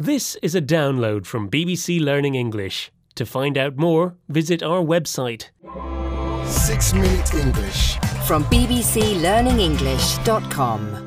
This is a download from BBC Learning English. To find out more, visit our website. 6 Minute English from bbclearningenglish.com.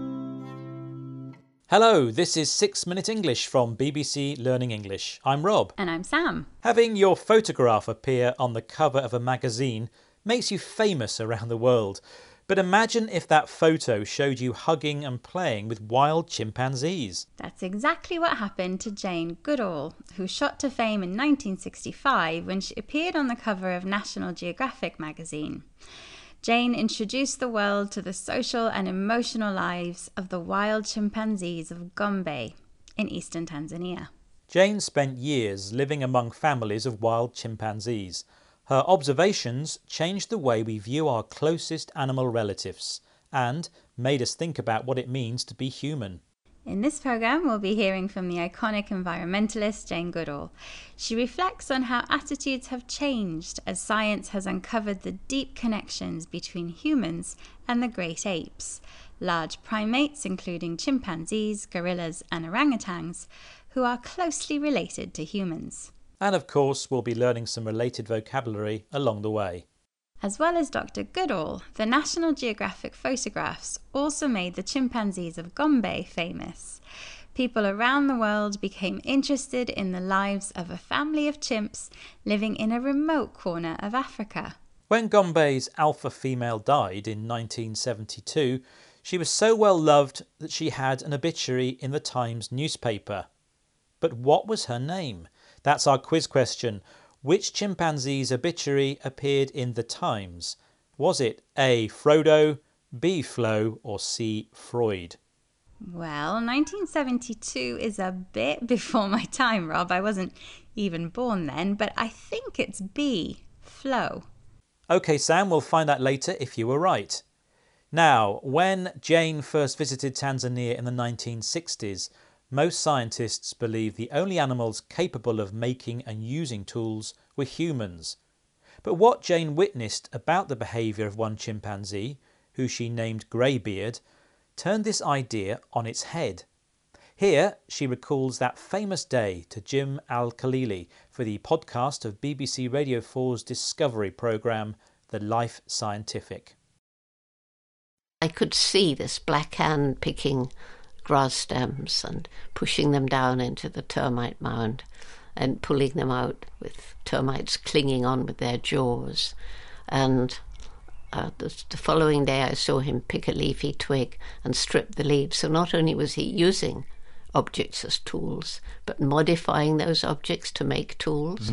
Hello, this is 6 Minute English from BBC Learning English. I'm Rob. And I'm Sam. Having your photograph appear on the cover of a magazine makes you famous around the world. But imagine if that photo showed you hugging and playing with wild chimpanzees. That's exactly what happened to Jane Goodall, who shot to fame in 1965 when she appeared on the cover of National Geographic magazine. Jane introduced the world to the social and emotional lives of the wild chimpanzees of Gombe in eastern Tanzania. Jane spent years living among families of wild chimpanzees. Her observations changed the way we view our closest animal relatives and made us think about what it means to be human. In this programme, we'll be hearing from the iconic environmentalist Jane Goodall. She reflects on how attitudes have changed as science has uncovered the deep connections between humans and the great apes, large primates including chimpanzees, gorillas and orangutans, who are closely related to humans. And of course, we'll be learning some related vocabulary along the way. As well as Dr. Goodall, the National Geographic photographs also made the chimpanzees of Gombe famous. People around the world became interested in the lives of a family of chimps living in a remote corner of Africa. When Gombe's alpha female died in 1972, she was so well loved that she had an obituary in the Times newspaper. But what was her name? That's our quiz question. Which chimpanzee's obituary appeared in the Times? Was it A. Frodo, B. Flo, or C. Freud? Well, 1972 is a bit before my time, Rob. I wasn't even born then, but I think it's B. Flo. OK, Sam, we'll find out later if you were right. Now, when Jane first visited Tanzania in the 1960s, most scientists believe the only animals capable of making and using tools were humans. But what Jane witnessed about the behaviour of one chimpanzee, who she named Greybeard, turned this idea on its head. Here she recalls that famous day to Jim Al-Khalili for the podcast of BBC Radio 4's Discovery programme, The Life Scientific. I could see this black hand picking grass stems and pushing them down into the termite mound and pulling them out with termites clinging on with their jaws. And the following day I saw him pick a leafy twig and strip the leaves. So not only was he using objects as tools, but modifying those objects to make tools.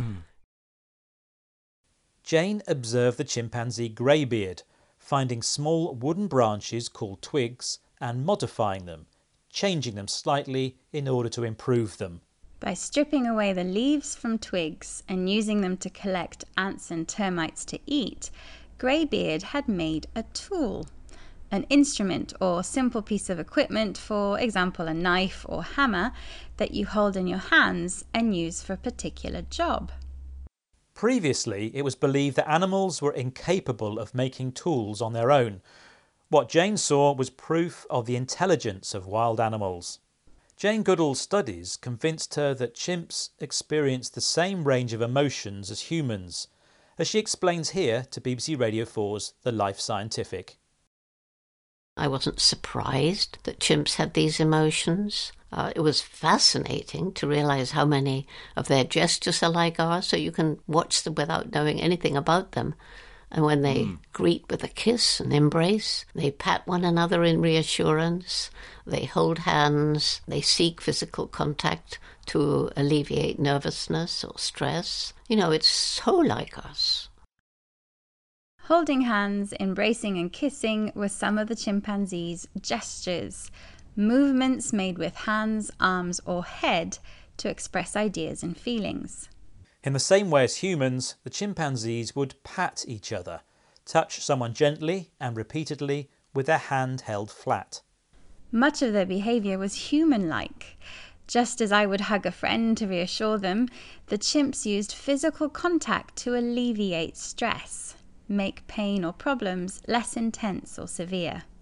Jane observed the chimpanzee Greybeard, finding small wooden branches called twigs and modifying them, changing them slightly in order to improve them. By stripping away the leaves from twigs and using them to collect ants and termites to eat, Greybeard had made a tool, an instrument or simple piece of equipment, for example a knife or hammer, that you hold in your hands and use for a particular job. Previously, it was believed that animals were incapable of making tools on their own. What Jane saw was proof of the intelligence of wild animals. Jane Goodall's studies convinced her that chimps experience the same range of emotions as humans, as she explains here to BBC Radio 4's The Life Scientific. I wasn't surprised that chimps had these emotions. It was fascinating to realise how many of their gestures are like ours, so you can watch them without knowing anything about them. And when they greet with a kiss and embrace, they pat one another in reassurance, they hold hands, they seek physical contact to alleviate nervousness or stress. You know, it's so like us. Holding hands, embracing and kissing were some of the chimpanzees' gestures, movements made with hands, arms or head to express ideas and feelings. In the same way as humans, the chimpanzees would pat each other, touch someone gently and repeatedly with their hand held flat. Much of their behaviour was human-like. Just as I would hug a friend to reassure them, the chimps used physical contact to alleviate stress, make pain or problems less intense or severe.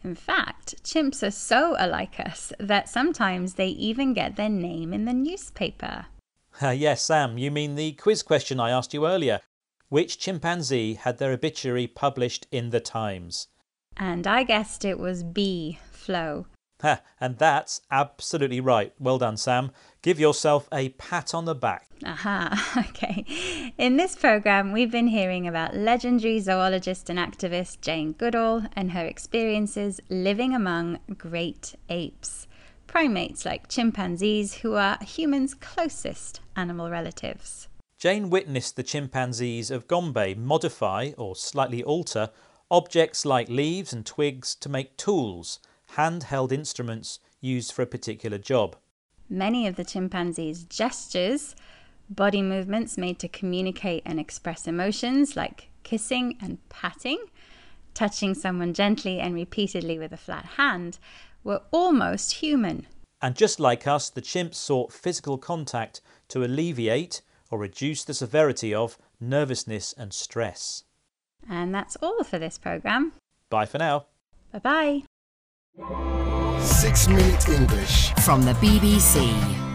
In fact, chimps are so alike us that sometimes they even get their name in the newspaper. Yes, Sam, you mean the quiz question I asked you earlier. Which chimpanzee had their obituary published in the Times? And I guessed it was B, Flo. And that's absolutely right. Well done, Sam. Give yourself a pat on the back. Aha, okay. In this programme, we've been hearing about legendary zoologist and activist Jane Goodall and her experiences living among great apes, primates like chimpanzees who are humans' closest animal relatives. Jane witnessed the chimpanzees of Gombe modify or slightly alter objects like leaves and twigs to make tools, handheld instruments used for a particular job. Many of the chimpanzees' gestures, body movements made to communicate and express emotions like kissing and patting, touching someone gently and repeatedly with a flat hand, were almost human. And just like us, the chimps sought physical contact to alleviate or reduce the severity of nervousness and stress. And that's all for this programme. Bye for now. Bye-bye. 6 Minute English from the BBC.